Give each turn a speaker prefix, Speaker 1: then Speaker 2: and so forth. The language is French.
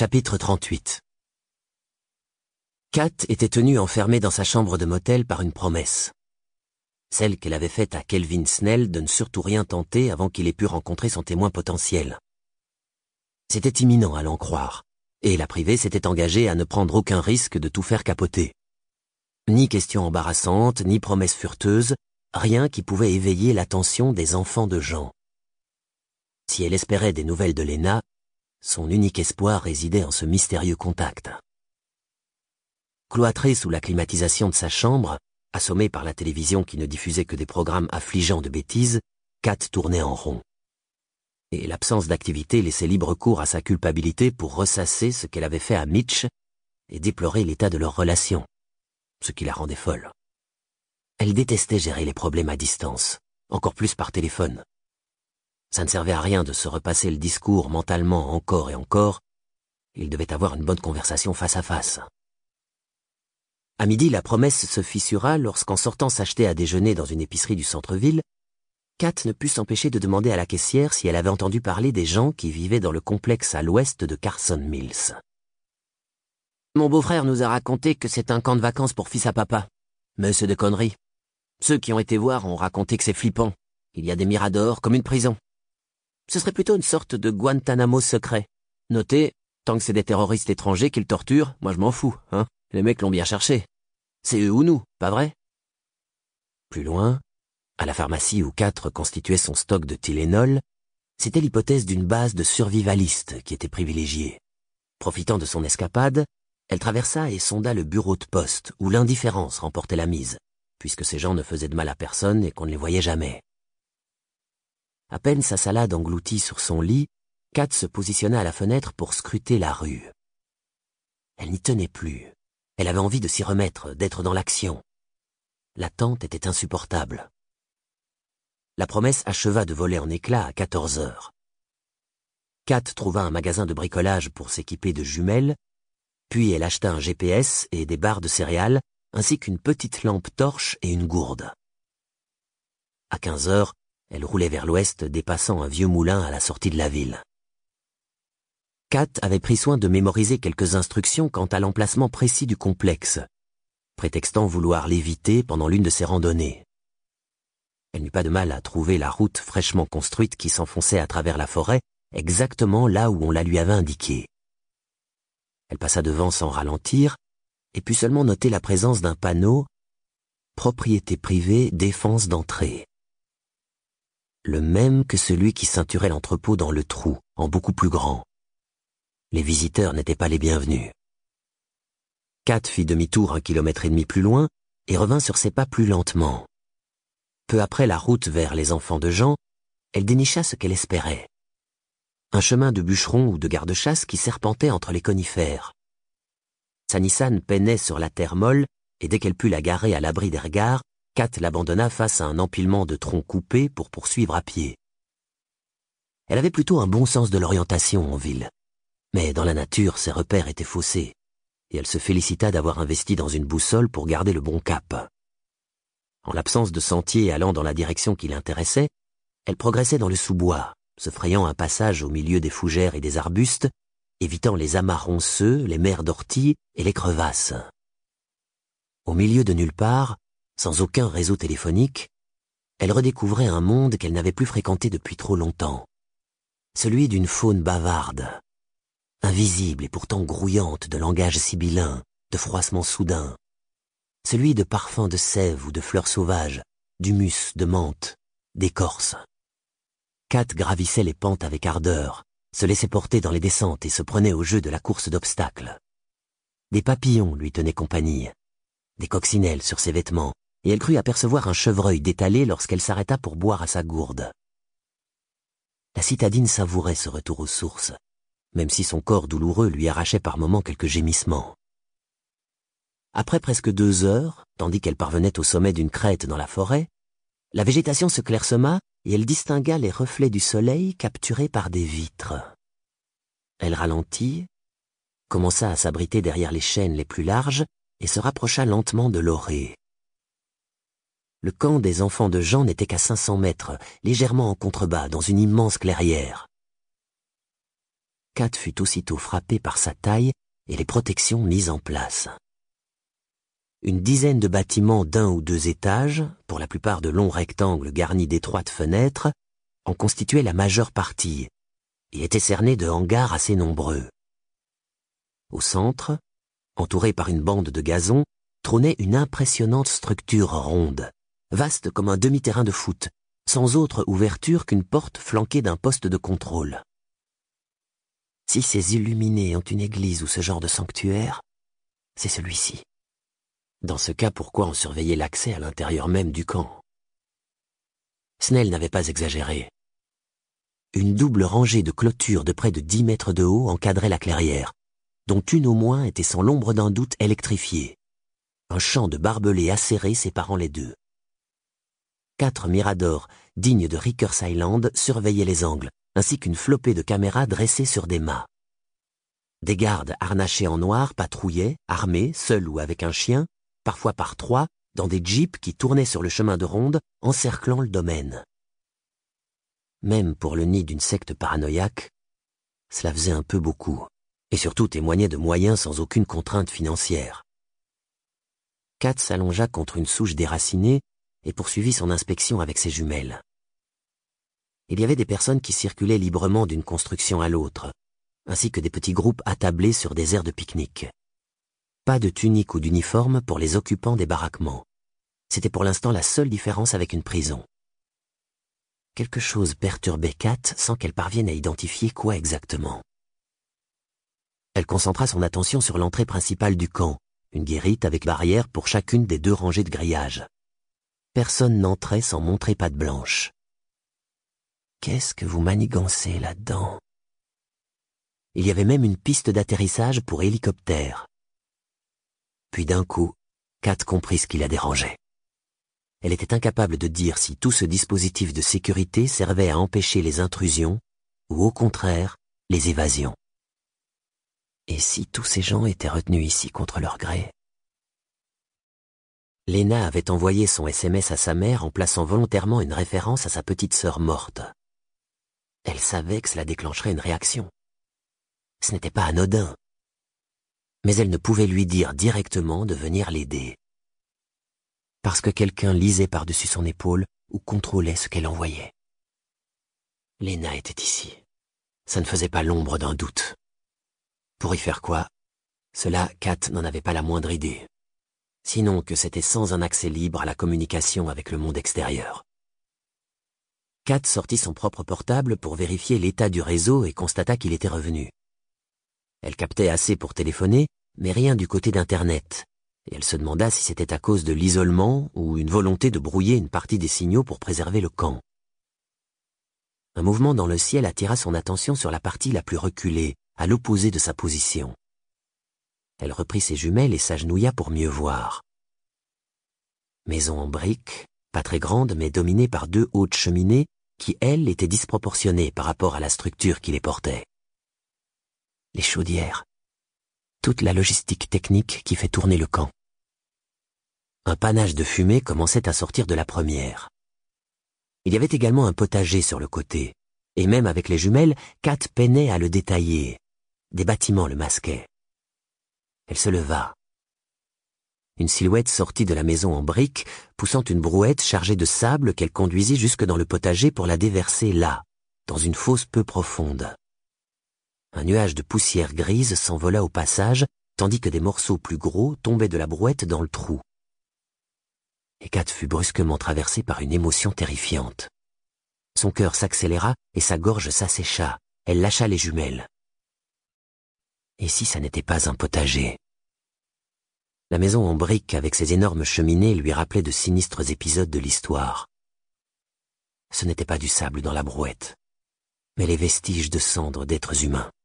Speaker 1: Chapitre 38. Kat était tenue enfermée dans sa chambre de motel par une promesse. Celle qu'elle avait faite à Kelvin Snell de ne surtout rien tenter avant qu'il ait pu rencontrer son témoin potentiel. C'était imminent à l'en croire, et la privée s'était engagée à ne prendre aucun risque de tout faire capoter. Ni questions embarrassantes, ni promesses furteuses, rien qui pouvait éveiller l'attention des enfants de Jean. Si elle espérait des nouvelles de Lena, son unique espoir résidait en ce mystérieux contact. Cloîtrée sous la climatisation de sa chambre, assommée par la télévision qui ne diffusait que des programmes affligeants de bêtises, Kat tournait en rond. Et l'absence d'activité laissait libre cours à sa culpabilité pour ressasser ce qu'elle avait fait à Mitch et déplorer l'état de leur relation, ce qui la rendait folle. Elle détestait gérer les problèmes à distance, encore plus par téléphone. Ça ne servait à rien de se repasser le discours mentalement encore et encore. Il devait avoir une bonne conversation face à face. À midi, la promesse se fissura lorsqu'en sortant s'acheter à déjeuner dans une épicerie du centre-ville, Kat ne put s'empêcher de demander à la caissière si elle avait entendu parler des gens qui vivaient dans le complexe à l'ouest de Carson Mills. Mon beau-frère nous a raconté que c'est un camp de vacances pour fils à papa. Mais c'est des conneries. Ceux qui ont été voir ont raconté que c'est flippant. Il y a des miradors comme une prison. Ce serait plutôt une sorte de Guantanamo secret. Notez, tant que c'est des terroristes étrangers qu'ils torturent, moi je m'en fous, hein. Les mecs l'ont bien cherché. C'est eux ou nous, pas vrai? Plus loin, à la pharmacie où Kat constituait son stock de Tylenol, c'était l'hypothèse d'une base de survivalistes qui était privilégiée. Profitant de son escapade, elle traversa et sonda le bureau de poste où l'indifférence remportait la mise, puisque ces gens ne faisaient de mal à personne et qu'on ne les voyait jamais. À peine sa salade engloutie sur son lit, Kat se positionna à la fenêtre pour scruter la rue. Elle n'y tenait plus. Elle avait envie de s'y remettre, d'être dans l'action. L'attente était insupportable. La promesse acheva de voler en éclats à 14 heures. Kat trouva un magasin de bricolage pour s'équiper de jumelles, puis elle acheta un GPS et des barres de céréales, ainsi qu'une petite lampe torche et une gourde. À 15 heures, elle roulait vers l'ouest, dépassant un vieux moulin à la sortie de la ville. Kat avait pris soin de mémoriser quelques instructions quant à l'emplacement précis du complexe, prétextant vouloir l'éviter pendant l'une de ses randonnées. Elle n'eut pas de mal à trouver la route fraîchement construite qui s'enfonçait à travers la forêt, exactement là où on la lui avait indiquée. Elle passa devant sans ralentir, et put seulement noter la présence d'un panneau « Propriété privée, défense d'entrée ». Le même que celui qui ceinturait l'entrepôt dans le trou, en beaucoup plus grand. Les visiteurs n'étaient pas les bienvenus. Kat fit demi-tour 1,5 kilomètre plus loin et revint sur ses pas plus lentement. Peu après la route vers les enfants de Jean, elle dénicha ce qu'elle espérait. Un chemin de bûcheron ou de garde-chasse qui serpentait entre les conifères. Sa Nissan peinait sur la terre molle et dès qu'elle put la garer à l'abri des regards, Kat l'abandonna face à un empilement de troncs coupés pour poursuivre à pied. Elle avait plutôt un bon sens de l'orientation en ville, mais dans la nature ses repères étaient faussés, et elle se félicita d'avoir investi dans une boussole pour garder le bon cap. En l'absence de sentier allant dans la direction qui l'intéressait, elle progressait dans le sous-bois, se frayant un passage au milieu des fougères et des arbustes, évitant les amas ronceux, les mers d'orties et les crevasses. Au milieu de nulle part, sans aucun réseau téléphonique, elle redécouvrait un monde qu'elle n'avait plus fréquenté depuis trop longtemps. Celui d'une faune bavarde, invisible et pourtant grouillante de langage sibyllin, de froissements soudains. Celui de parfums de sève ou de fleurs sauvages, d'humus, de menthe, d'écorce. Kat gravissait les pentes avec ardeur, se laissait porter dans les descentes et se prenait au jeu de la course d'obstacles. Des papillons lui tenaient compagnie, des coccinelles sur ses vêtements, et elle crut apercevoir un chevreuil détalé lorsqu'elle s'arrêta pour boire à sa gourde. La citadine savourait ce retour aux sources, même si son corps douloureux lui arrachait par moments quelques gémissements. Après presque 2 heures, tandis qu'elle parvenait au sommet d'une crête dans la forêt, la végétation se clairsema et elle distingua les reflets du soleil capturés par des vitres. Elle ralentit, commença à s'abriter derrière les chênes les plus larges et se rapprocha lentement de l'orée. Le camp des enfants de Jean n'était qu'à 500 mètres, légèrement en contrebas, dans une immense clairière. Kat fut aussitôt frappée par sa taille et les protections mises en place. Une dizaine de bâtiments d'1 ou 2 étages, pour la plupart de longs rectangles garnis d'étroites fenêtres, en constituaient la majeure partie et étaient cernés de hangars assez nombreux. Au centre, entouré par une bande de gazon, trônait une impressionnante structure ronde, vaste comme un demi-terrain de foot, sans autre ouverture qu'une porte flanquée d'un poste de contrôle. Si ces illuminés ont une église ou ce genre de sanctuaire, c'est celui-ci. Dans ce cas, pourquoi en surveiller l'accès à l'intérieur même du camp? Snell n'avait pas exagéré. Une double rangée de clôtures de près de 10 mètres de haut encadrait la clairière, dont une au moins était sans l'ombre d'un doute électrifiée. Un champ de barbelés acérés séparant les deux. 4 miradors, dignes de Rikers Island, surveillaient les angles, ainsi qu'une flopée de caméras dressées sur des mâts. Des gardes harnachés en noir patrouillaient, armés, seuls ou avec un chien, parfois par 3, dans des jeeps qui tournaient sur le chemin de ronde, encerclant le domaine. Même pour le nid d'une secte paranoïaque, cela faisait un peu beaucoup, et surtout témoignait de moyens sans aucune contrainte financière. Kat s'allongea contre une souche déracinée et poursuivit son inspection avec ses jumelles. Il y avait des personnes qui circulaient librement d'une construction à l'autre, ainsi que des petits groupes attablés sur des aires de pique-nique. Pas de tunique ou d'uniforme pour les occupants des baraquements. C'était pour l'instant la seule différence avec une prison. Quelque chose perturbait Kat sans qu'elle parvienne à identifier quoi exactement. Elle concentra son attention sur l'entrée principale du camp, une guérite avec barrière pour chacune des 2 rangées de grillages. Personne n'entrait sans montrer patte blanche. Qu'est-ce que vous manigancez là-dedans? Il y avait même une piste d'atterrissage pour hélicoptère. Puis d'un coup, Kat comprit ce qui la dérangeait. Elle était incapable de dire si tout ce dispositif de sécurité servait à empêcher les intrusions ou au contraire, les évasions. Et si tous ces gens étaient retenus ici contre leur gré? Lena avait envoyé son SMS à sa mère en plaçant volontairement une référence à sa petite sœur morte. Elle savait que cela déclencherait une réaction. Ce n'était pas anodin. Mais elle ne pouvait lui dire directement de venir l'aider. Parce que quelqu'un lisait par-dessus son épaule ou contrôlait ce qu'elle envoyait. Lena était ici. Ça ne faisait pas l'ombre d'un doute. Pour y faire quoi? Cela, Kat n'en avait pas la moindre idée. Sinon que c'était sans un accès libre à la communication avec le monde extérieur. Kat sortit son propre portable pour vérifier l'état du réseau et constata qu'il était revenu. Elle captait assez pour téléphoner, mais rien du côté d'Internet, et elle se demanda si c'était à cause de l'isolement ou une volonté de brouiller une partie des signaux pour préserver le camp. Un mouvement dans le ciel attira son attention sur la partie la plus reculée, à l'opposé de sa position. Elle reprit ses jumelles et s'agenouilla pour mieux voir. Maison en briques, pas très grande mais dominée par 2 hautes cheminées qui, elles, étaient disproportionnées par rapport à la structure qui les portait. Les chaudières. Toute la logistique technique qui fait tourner le camp. Un panache de fumée commençait à sortir de la première. Il y avait également un potager sur le côté, et même avec les jumelles, Kat peinait à le détailler. Des bâtiments le masquaient. Elle se leva. Une silhouette sortit de la maison en briques, poussant une brouette chargée de sable qu'elle conduisit jusque dans le potager pour la déverser là, dans une fosse peu profonde. Un nuage de poussière grise s'envola au passage, tandis que des morceaux plus gros tombaient de la brouette dans le trou. Et Kat fut brusquement traversée par une émotion terrifiante. Son cœur s'accéléra et sa gorge s'assécha. Elle lâcha les jumelles. Et si ça n'était pas un potager? La maison en briques avec ses énormes cheminées lui rappelait de sinistres épisodes de l'histoire. Ce n'était pas du sable dans la brouette, mais les vestiges de cendres d'êtres humains.